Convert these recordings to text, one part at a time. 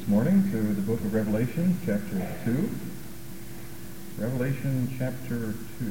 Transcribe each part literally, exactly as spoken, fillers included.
morning to the book of Revelation, chapter two. Revelation chapter two.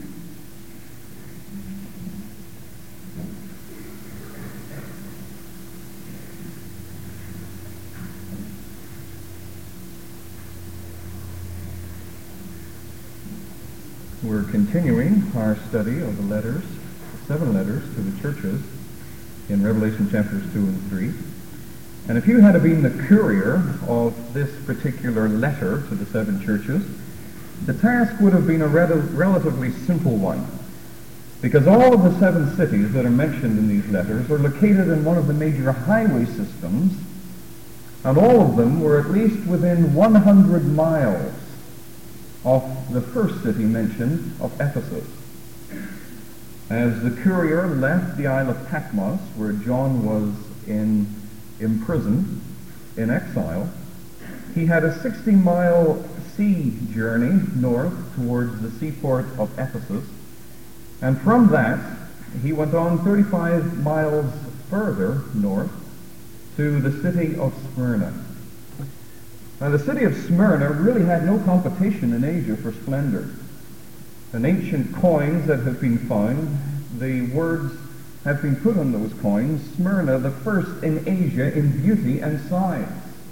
We're continuing our study of the letters, the seven letters to the churches in Revelation chapters two and three. And if you had been the courier of this particular letter to the seven churches, the task would have been a rel- relatively simple one, because all of the seven cities that are mentioned in these letters are located in one of the major highway systems, and all of them were at least within one hundred miles of the first city mentioned, of Ephesus. As the courier left the Isle of Patmos, where John was in imprisoned, in exile, he had a sixty-mile sea journey north towards the seaport of Ephesus, and from that he went on thirty-five miles further north to the city of Smyrna. Now, the city of Smyrna really had no competition in Asia for splendor. In ancient coins that have been found, the words have been put on those coins, Smyrna, the first in Asia in beauty and size.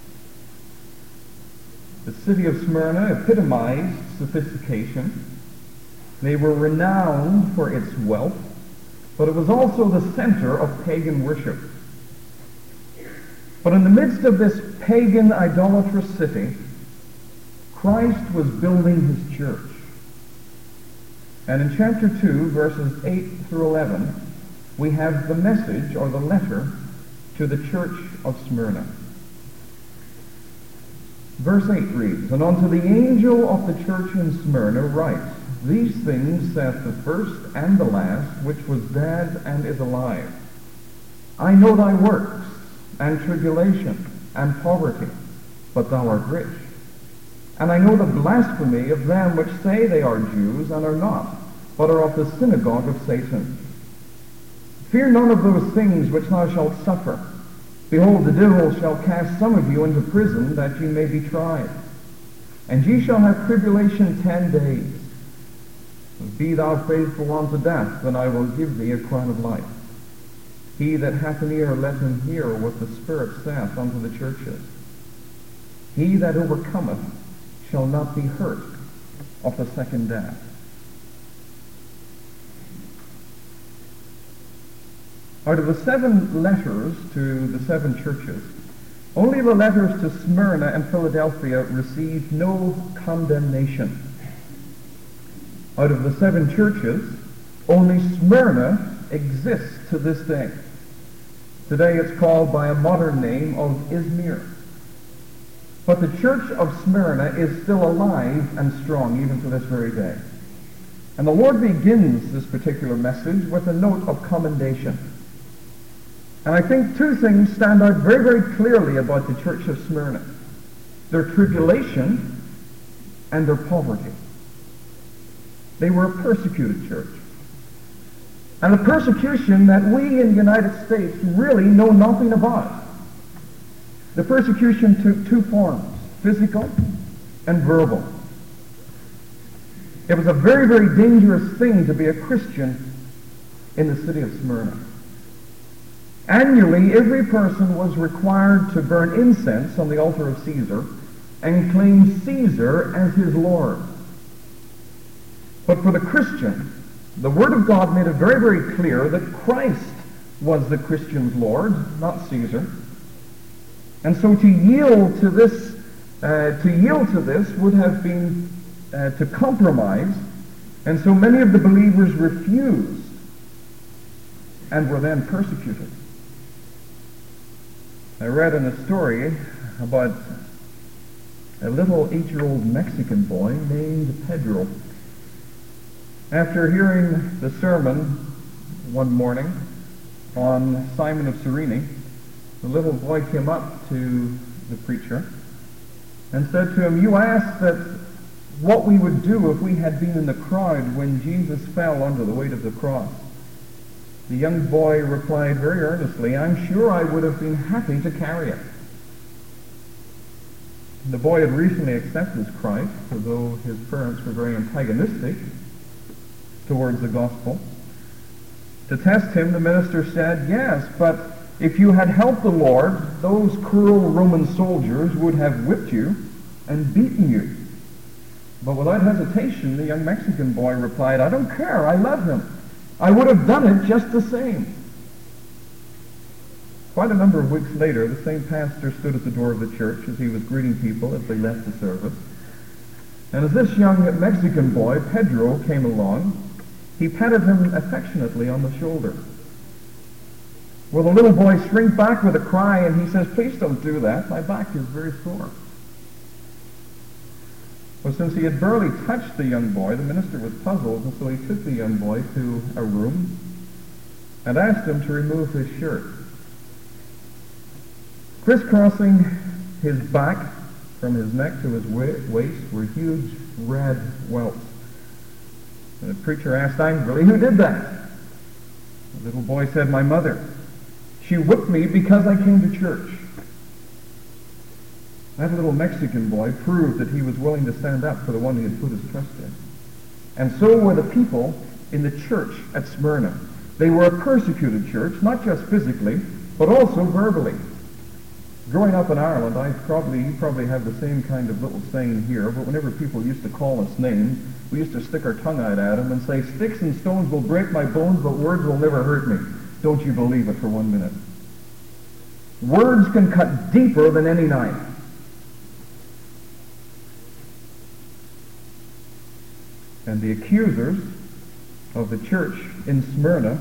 The city of Smyrna epitomized sophistication. They were renowned for its wealth, but it was also the center of pagan worship. But in the midst of this pagan, idolatrous city, Christ was building his church. And in chapter two, verses eight through eleven, we have the message, or the letter, to the church of Smyrna. Verse eight reads, "And unto the angel of the church in Smyrna write, These things saith the first and the last, which was dead and is alive. I know thy works, and tribulation, and poverty, but thou art rich. And I know the blasphemy of them which say they are Jews, and are not, but are of the synagogue of Satan. Fear none of those things which thou shalt suffer. Behold, the devil shall cast some of you into prison, that ye may be tried. And ye shall have tribulation ten days. Be thou faithful unto death, then I will give thee a crown of life. He that hath an ear, let him hear what the Spirit saith unto the churches. He that overcometh shall not be hurt of the second death." Out of the seven letters to the seven churches, only the letters to Smyrna and Philadelphia received no condemnation. Out of the seven churches, only Smyrna exists to this day. Today it's called by a modern name of Izmir. But the church of Smyrna is still alive and strong even to this very day. And the Lord begins this particular message with a note of commendation. And I think two things stand out very, very clearly about the church of Smyrna: their tribulation and their poverty. They were a persecuted church. And a persecution that we in the United States really know nothing about. The persecution took two forms, physical and verbal. It was a very, very dangerous thing to be a Christian in the city of Smyrna. Annually, every person was required to burn incense on the altar of Caesar and claim Caesar as his Lord. But for the Christian, the Word of God made it very, very clear that Christ was the Christian's Lord, not Caesar. And so to yield to this, uh, to yield to this would have been uh, to compromise, and so many of the believers refused and were then persecuted. I read in a story about a little eight-year-old Mexican boy named Pedro. After hearing the sermon one morning on Simon of Cyrene, the little boy came up to the preacher and said to him, "You asked that what we would do if we had been in the crowd when Jesus fell under the weight of the cross." The young boy replied very earnestly, "I'm sure I would have been happy to carry it." The boy had recently accepted Christ, although his parents were very antagonistic towards the gospel. To test him, the minister said, yes, but if you had helped the Lord, those cruel Roman soldiers would have whipped you and beaten you. But without hesitation, the young Mexican boy replied, I don't care, I love him. I would have done it just the same. Quite a number of weeks later, the same pastor stood at the door of the church as he was greeting people as they left the service. And as this young Mexican boy, Pedro, came along, he patted him affectionately on the shoulder. Well, the little boy shrank back with a cry, and he says, please don't do that. My back is very sore. Well, since he had barely touched the young boy, the minister was puzzled, and so he took the young boy to a room and asked him to remove his shirt. Crisscrossing his back from his neck to his waist were huge red welts. And the preacher asked angrily, who did that? The little boy said, my mother. She whipped me because I came to church. That little Mexican boy proved that he was willing to stand up for the one he had put his trust in. And so were the people in the church at Smyrna. They were a persecuted church, not just physically, but also verbally. Growing up in Ireland, I probably, you probably have the same kind of little saying here, but whenever people used to call us names, we used to stick our tongue out at them and say, sticks and stones will break my bones, but words will never hurt me. Don't you believe it for one minute. Words can cut deeper than any knife. And the accusers of the church in Smyrna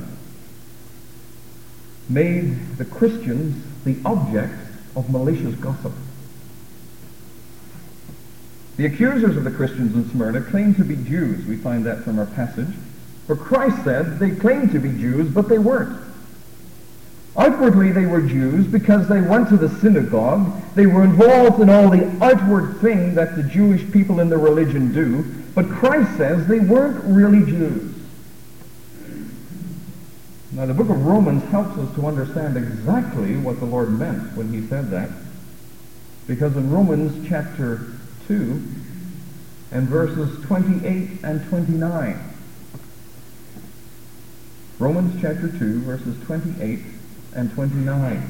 made the Christians the object of malicious gossip. The accusers of the Christians in Smyrna claimed to be Jews. We find that from our passage. For Christ said they claimed to be Jews, but they weren't. Outwardly they were Jews because they went to the synagogue. They were involved in all the outward thing that the Jewish people in their religion do. But Christ says they weren't really Jews. Now, the book of Romans helps us to understand exactly what the Lord meant when he said that. Because in Romans chapter two and verses twenty-eight and twenty-nine, Romans chapter two, verses twenty-eight and twenty-nine,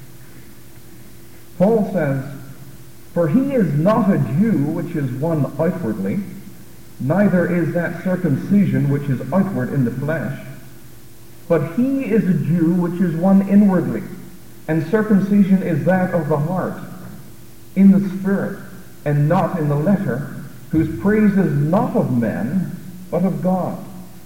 Paul says, for he is not a Jew which is one outwardly, neither is that circumcision which is outward in the flesh, but he is a Jew which is one inwardly, and circumcision is that of the heart, in the spirit, and not in the letter, whose praise is not of men, but of God.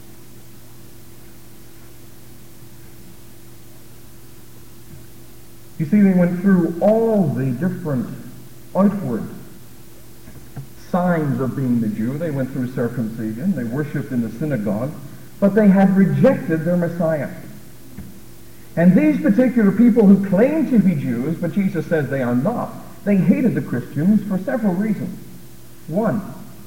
You see, they went through all the different outward signs of being the Jew. They went through circumcision. They worshipped in the synagogue. But they had rejected their Messiah. And these particular people who claim to be Jews, but Jesus says they are not, they hated the Christians for several reasons. One,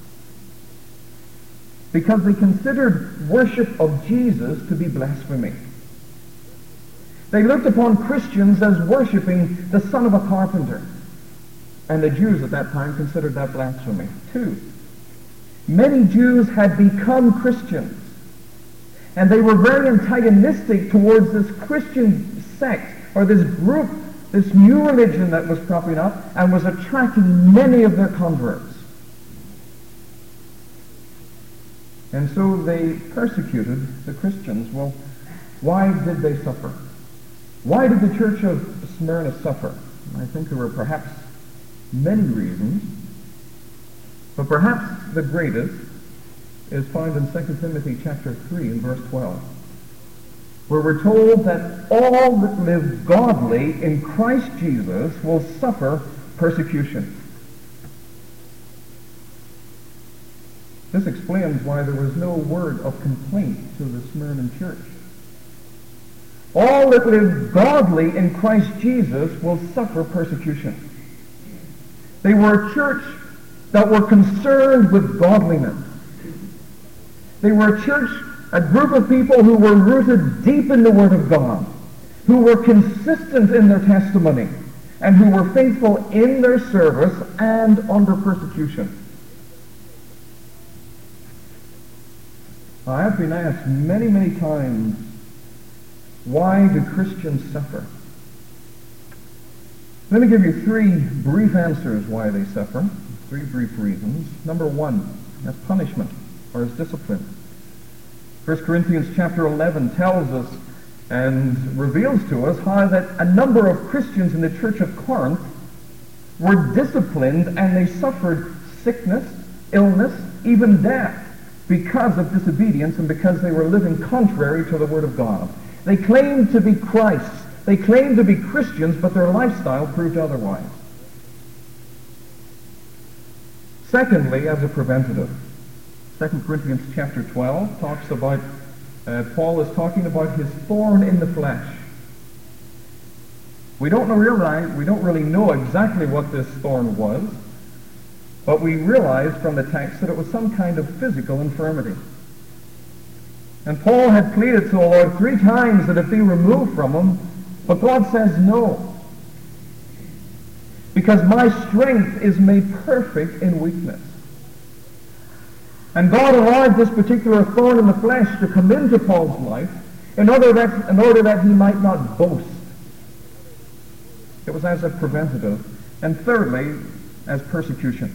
because they considered worship of Jesus to be blasphemy. They looked upon Christians as worshiping the son of a carpenter. And the Jews at that time considered that blasphemy. Two, many Jews had become Christians. And they were very antagonistic towards this Christian sect, or this group, this new religion that was cropping up, and was attracting many of their converts. And so they persecuted the Christians. Well, why did they suffer? Why did the church of Smyrna suffer? I think there were perhaps many reasons, but perhaps the greatest is found in Second Timothy chapter three and verse twelve, where we're told that all that live godly in Christ Jesus will suffer persecution. This explains why there was no word of complaint to the Smyrna church. All that live godly in Christ Jesus will suffer persecution. They were a church that were concerned with godliness. They were a church, a group of people who were rooted deep in the Word of God, who were consistent in their testimony, and who were faithful in their service and under persecution. I have been asked many, many times, why do Christians suffer? Let me give you three brief answers why they suffer. Three brief reasons. Number one, as punishment or as discipline. First Corinthians chapter eleven tells us and reveals to us how that a number of Christians in the church of Corinth were disciplined and they suffered sickness, illness, even death because of disobedience and because they were living contrary to the Word of God. They claimed to be Christ's. They claimed to be Christians, but their lifestyle proved otherwise. Secondly, as a preventative, Second Corinthians chapter twelve talks about, uh, Paul is talking about his thorn in the flesh. We don't know realize, we don't really know exactly what this thorn was, but we realize from the text that it was some kind of physical infirmity. And Paul had pleaded to the Lord three times that it be removed from him, but God says no. Because my strength is made perfect in weakness. And God allowed this particular thorn in the flesh to come into Paul's life in order that, in order that he might not boast. It was as a preventative. And thirdly, as persecution.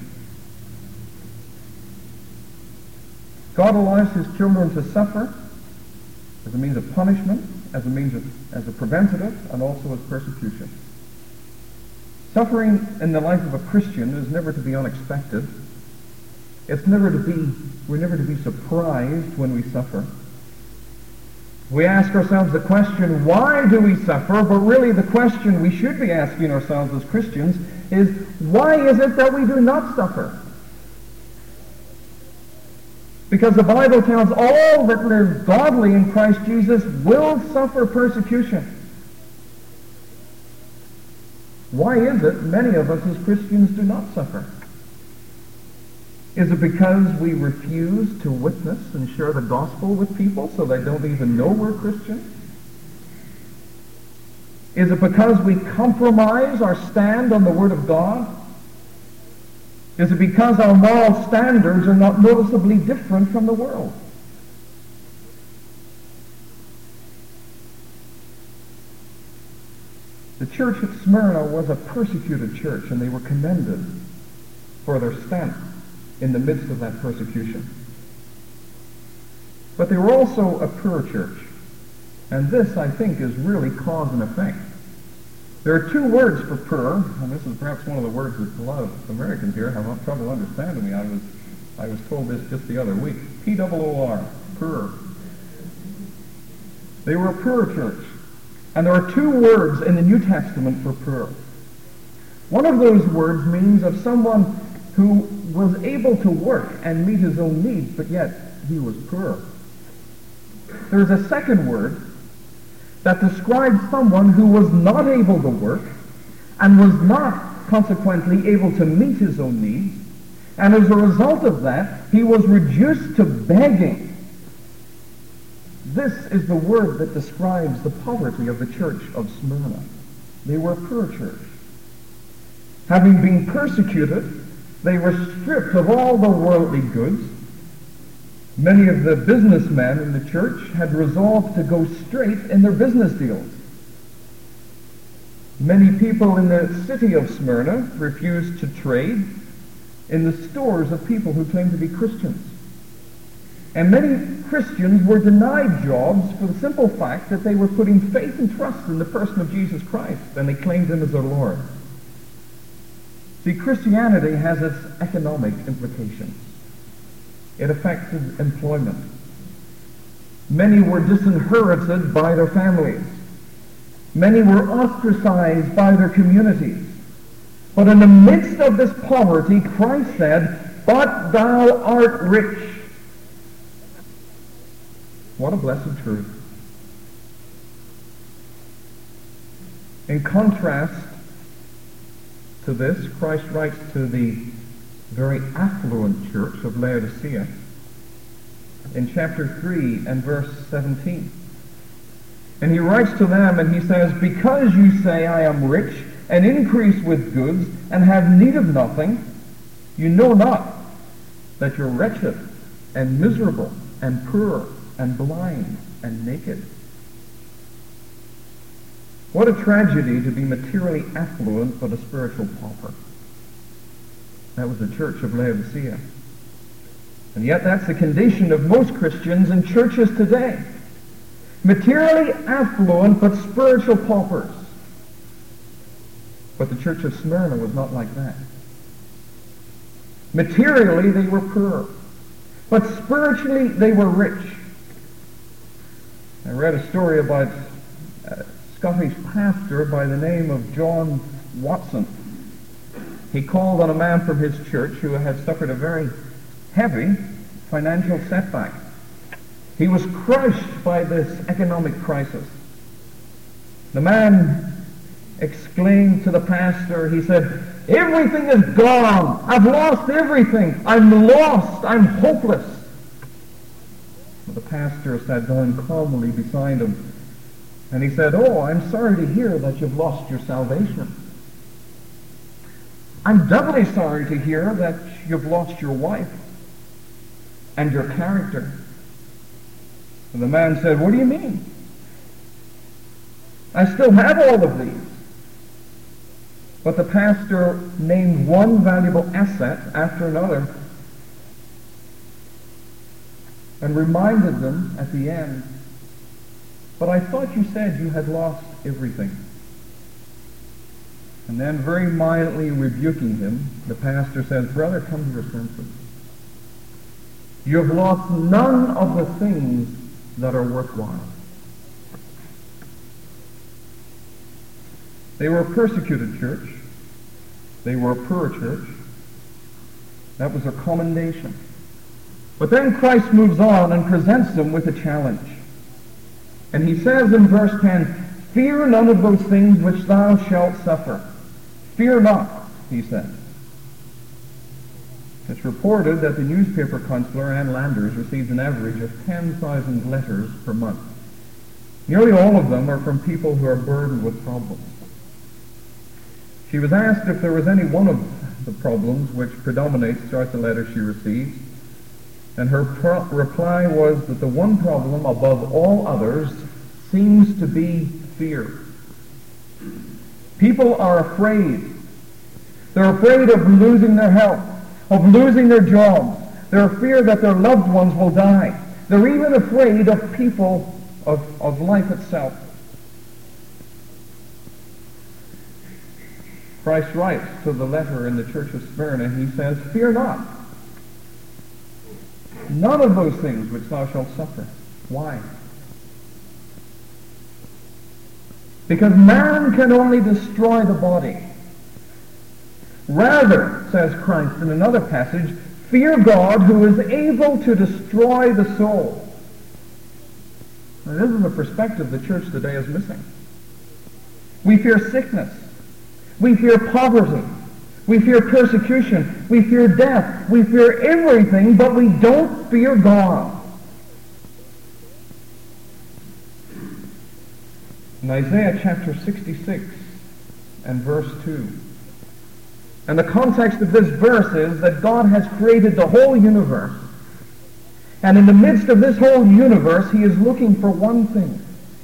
God allows his children to suffer as a means of punishment, as a means of, as a preventative, and also as persecution. Suffering in the life of a Christian is never to be unexpected. It's never to be, we're never to be surprised when we suffer. We ask ourselves the question, why do we suffer? But really the question we should be asking ourselves as Christians is, why is it that we do not suffer? Because the Bible tells all that live godly in Christ Jesus will suffer persecution. Why is it many of us as Christians do not suffer? Is it because we refuse to witness and share the gospel with people so they don't even know we're Christians? Is it because we compromise our stand on the Word of God? Is it because our moral standards are not noticeably different from the world? The church at Smyrna was a persecuted church, and they were commended for their stand in the midst of that persecution. But they were also a poor church, and this, I think, is really cause and effect. There are two words for poor, and this is perhaps one of the words that a lot of Americans here have trouble understanding me. I was, I was told this just the other week. P O O R, poor. They were a poor church. And there are two words in the New Testament for poor. One of those words means of someone who was able to work and meet his own needs, but yet he was poor. There's a second word that describes someone who was not able to work and was not consequently able to meet his own needs, and as a result of that, he was reduced to begging. This is the word that describes the poverty of the church of Smyrna. They were a poor church. Having been persecuted, they were stripped of all the worldly goods. Many of the businessmen in the church had resolved to go straight in their business deals. Many people in the city of Smyrna refused to trade in the stores of people who claimed to be Christians. And many Christians were denied jobs for the simple fact that they were putting faith and trust in the person of Jesus Christ, and they claimed him as their Lord. See, Christianity has its economic implications. It affected employment. Many were disinherited by their families. Many were ostracized by their communities. But in the midst of this poverty, Christ said, "But thou art rich." What a blessed truth. In contrast to this, Christ writes to the very affluent church of Laodicea in chapter three and verse seventeen. And he writes to them and he says, "Because you say I am rich and increase with goods, and have need of nothing, you know not that you're wretched and miserable and poor and blind and naked. What a tragedy to be materially affluent but a spiritual pauper. That was the church of Laodicea. And yet that's the condition of most Christians in churches today. Materially affluent but spiritual paupers. But the church of Smyrna was not like that. Materially they were poor, but spiritually they were rich. I read a story about a Scottish pastor by the name of John Watson. He called on a man from his church who had suffered a very heavy financial setback. He was crushed by this economic crisis. The man exclaimed to the pastor, he said, "Everything is gone. I've lost everything. I'm lost. I'm hopeless." But the pastor sat down calmly beside him, and he said, "Oh, I'm sorry to hear that you've lost your salvation. I'm doubly sorry to hear that you've lost your wife and your character." And the man said, "What do you mean? I still have all of these." But the pastor named one valuable asset after another and reminded them at the end, "But I thought you said you had lost everything." And then, very mildly rebuking him, the pastor says, "Brother, come to your senses. You have lost none of the things that are worthwhile." They were a persecuted church. They were a poor church. That was their commendation. But then Christ moves on and presents them with a challenge. And he says in verse ten, "Fear none of those things which thou shalt suffer." Fear not, he said. It's reported that the newspaper counselor, Ann Landers, receives an average of ten thousand letters per month. Nearly all of them are from people who are burdened with problems. She was asked if there was any one of the problems which predominates throughout the letters she receives, and her pro- reply was that the one problem above all others seems to be fear. People are afraid. They're afraid of losing their health, of losing their jobs. They're afraid that their loved ones will die. They're even afraid of people, of, of life itself. Christ writes to the letter in the church of Smyrna, he says, "Fear not. None of those things which thou shalt suffer." Why? Because man can only destroy the body. Rather, says Christ in another passage, fear God who is able to destroy the soul. Now, this is a perspective the church today is missing. We fear sickness. We fear poverty. We fear persecution. We fear death. We fear everything, but we don't fear God. In Isaiah chapter sixty-six and verse two. And the context of this verse is that God has created the whole universe. And in the midst of this whole universe, he is looking for one thing.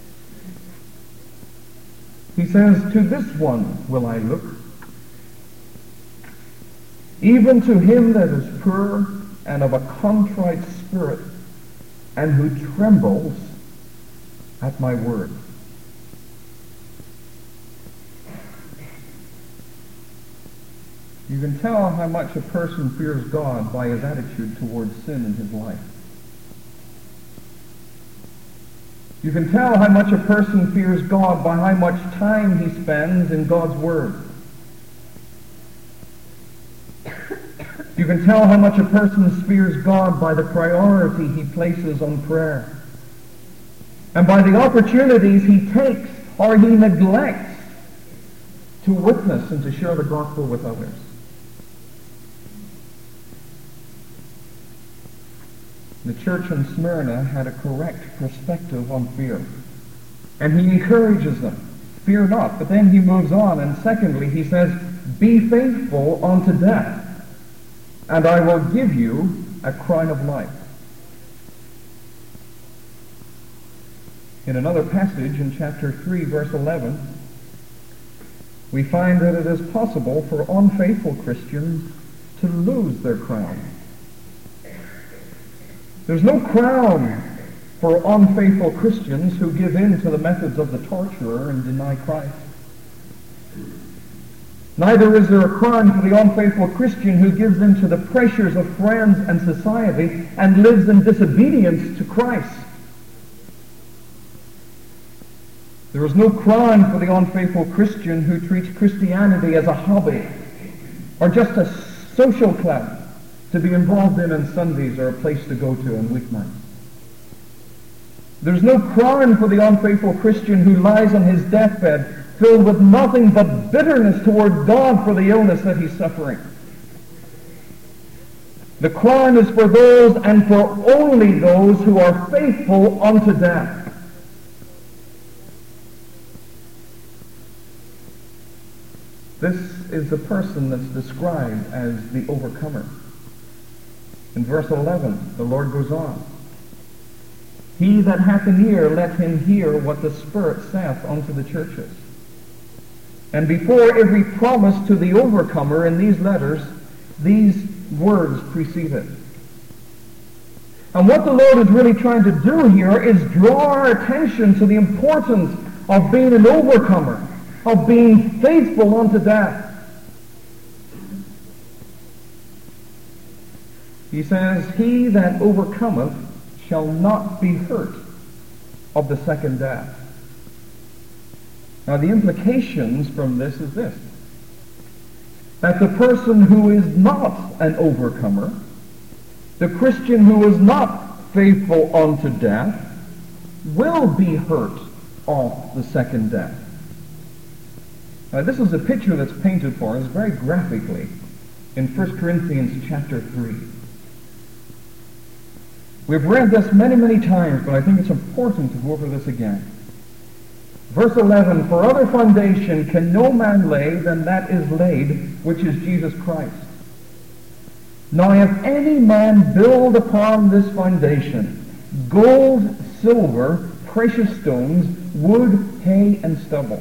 He says, "To this one will I look, even to him that is poor and of a contrite spirit, and who trembles at my word." You can tell how much a person fears God by his attitude towards sin in his life. You can tell how much a person fears God by how much time he spends in God's Word. You can tell how much a person fears God by the priority he places on prayer, and by the opportunities he takes or he neglects to witness and to share the gospel with others. The church in Smyrna had a correct perspective on fear. And he encourages them. fear not. But then he moves on, and secondly, he says, be faithful unto death, and I will give you a crown of life. In another passage in chapter three, verse eleven, we find that it is possible for unfaithful Christians to lose their crown. There's no crown for unfaithful Christians who give in to the methods of the torturer and deny Christ. Neither is there a crown for the unfaithful Christian who gives in to the pressures of friends and society and lives in disobedience to Christ. There is no crown for the unfaithful Christian who treats Christianity as a hobby or just a social club to be involved in on Sundays or a place to go to on weeknights. There's no crown for the unfaithful Christian who lies on his deathbed filled with nothing but bitterness toward God for the illness that he's suffering. The crown is for those and for only those who are faithful unto death. This is the person that's described as the overcomer. In verse eleven, the Lord goes on, he that hath an ear, let him hear what the Spirit saith unto the churches. And before every promise to the overcomer in these letters, these words precede it. And what the Lord is really trying to do here is draw our attention to the importance of being an overcomer, of being faithful unto death. He says, he that overcometh shall not be hurt of the second death. Now the implications from this is this, that the person who is not an overcomer, the Christian who is not faithful unto death, will be hurt of the second death. Now this is a picture that's painted for us very graphically in First Corinthians chapter three. We've read this many, many times, but I think it's important to go over this again. Verse eleven, for other foundation can no man lay than that is laid, which is Jesus Christ. Now if any man build upon this foundation gold, silver, precious stones, wood, hay, and stubble,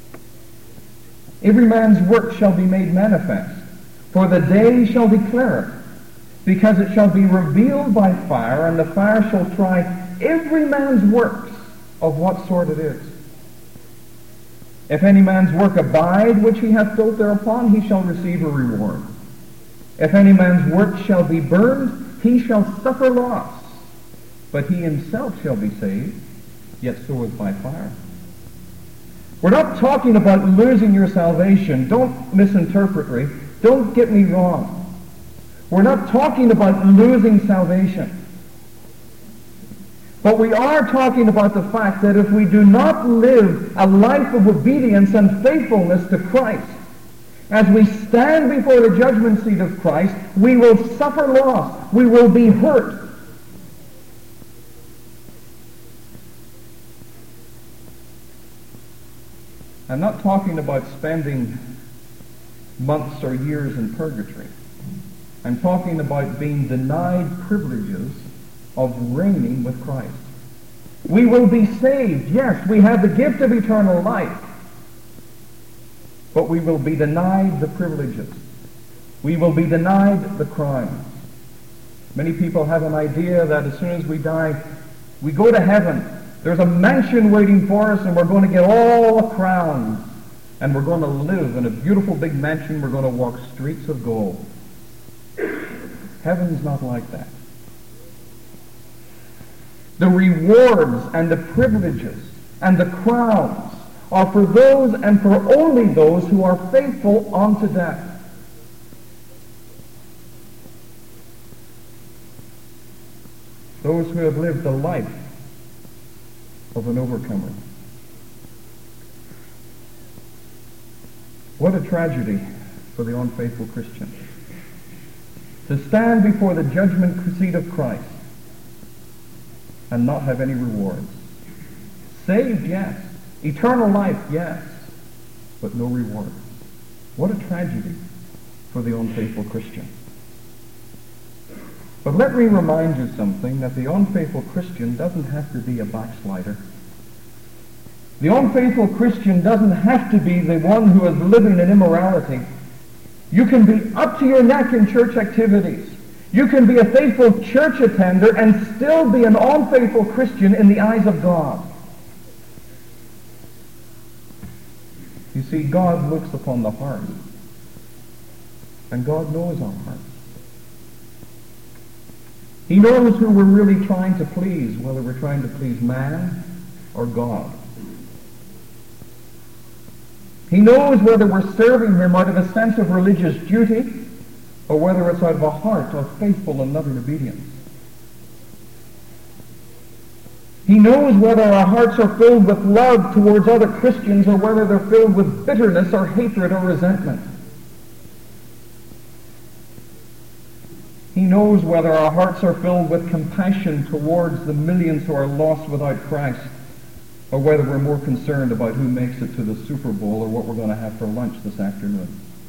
every man's work shall be made manifest, for the day shall declare it, because it shall be revealed by fire, and the fire shall try every man's works of what sort it is. If any man's work abide which he hath built thereupon, he shall receive a reward. If any man's work shall be burned, he shall suffer loss, but he himself shall be saved, yet so is by fire. We're not talking about losing your salvation. Don't misinterpret me. Don't get me wrong. We're not talking about losing salvation. But we are talking about the fact that if we do not live a life of obedience and faithfulness to Christ, as we stand before the judgment seat of Christ, we will suffer loss. We will be hurt. I'm not talking about spending months or years in purgatory. I'm talking about being denied privileges of reigning with Christ. We will be saved. Yes, we have the gift of eternal life. But we will be denied the privileges. We will be denied the crowns. Many people have an idea that as soon as we die, we go to heaven. There's a mansion waiting for us, and we're going to get all the crowns. And we're going to live in a beautiful big mansion. We're going to walk streets of gold. Heaven's not like that. The rewards and the privileges and the crowns are for those and for only those who are faithful unto death. Those who have lived the life of an overcomer. What a tragedy for the unfaithful Christian, to stand before the judgment seat of Christ and not have any rewards. Saved, yes. Eternal life, yes. but no reward. What a tragedy for the unfaithful Christian. But let me remind you something, that the unfaithful Christian doesn't have to be a backslider. The unfaithful Christian doesn't have to be the one who is living in immorality. You can be up to your neck in church activities. You can be a faithful church attender and still be an unfaithful Christian in the eyes of God. You see, God looks upon the heart, and God knows our hearts. He knows who we're really trying to please, whether we're trying to please man or God. He knows whether we're serving him out of a sense of religious duty or whether it's out of a heart of faithful and loving obedience. He knows whether our hearts are filled with love towards other Christians or whether they're filled with bitterness or hatred or resentment. He knows whether our hearts are filled with compassion towards the millions who are lost without Christ, or whether we're more concerned about who makes it to the Super Bowl or what we're going to have for lunch this afternoon.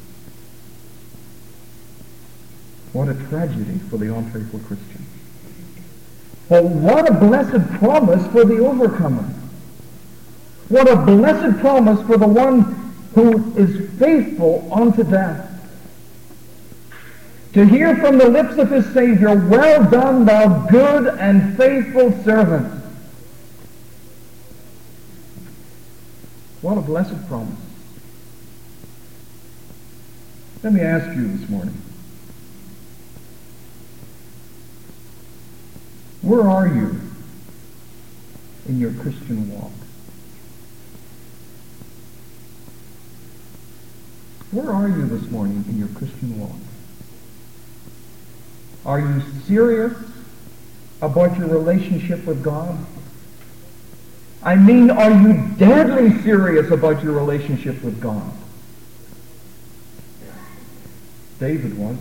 What a tragedy for the unfaithful Christian. But what a blessed promise for the overcomer. What a blessed promise for the one who is faithful unto death. To hear from the lips of his Savior, "Well done, thou good and faithful servant." What a blessed promise. Let me ask you this morning, where are you in your Christian walk? Where are you this morning in your Christian walk? Are you serious about your relationship with God? I mean, are you deadly serious about your relationship with God? David was.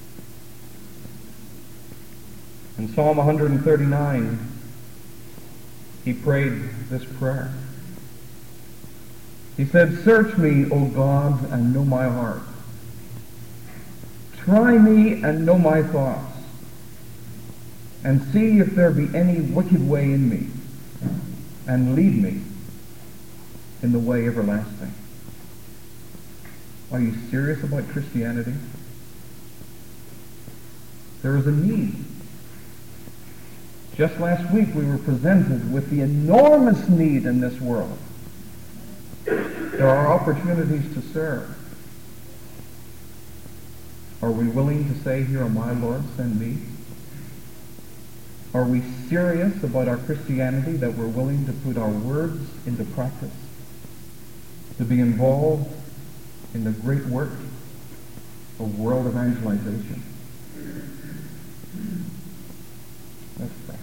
In Psalm one thirty-nine, he prayed this prayer. He said, "Search me, O God, and know my heart. Try me and know my thoughts, and see if there be any wicked way in me, and lead me in the way everlasting." Are you serious about Christianity? There is a need. Just last week we were presented with the enormous need in this world. There are opportunities to serve. Are we willing to say, "Here am I, Lord, send me"? Are we serious about our Christianity, that we're willing to put our words into practice, to be involved in the great work of world evangelization? Let's pray.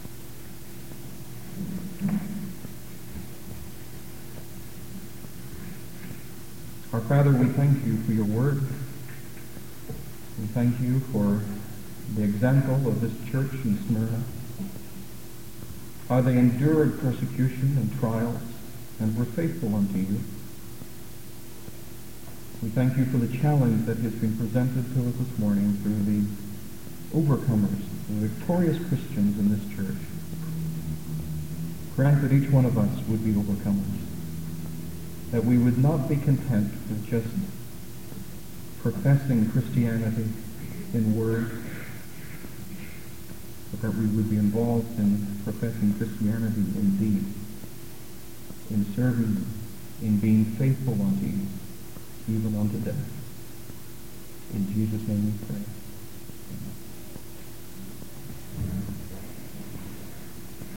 Our Father, we thank you for your word. We thank you for the example of this church in Smyrna. How they endured persecution and trials and were faithful unto you. We thank you for the challenge that has been presented to us this morning through the overcomers, the victorious Christians in this church. Grant that each one of us would be overcomers, that we would not be content with just professing Christianity in word, but that we would be involved in professing Christianity in deed, in serving, in being faithful unto you, even unto death. In Jesus' name we pray. Amen.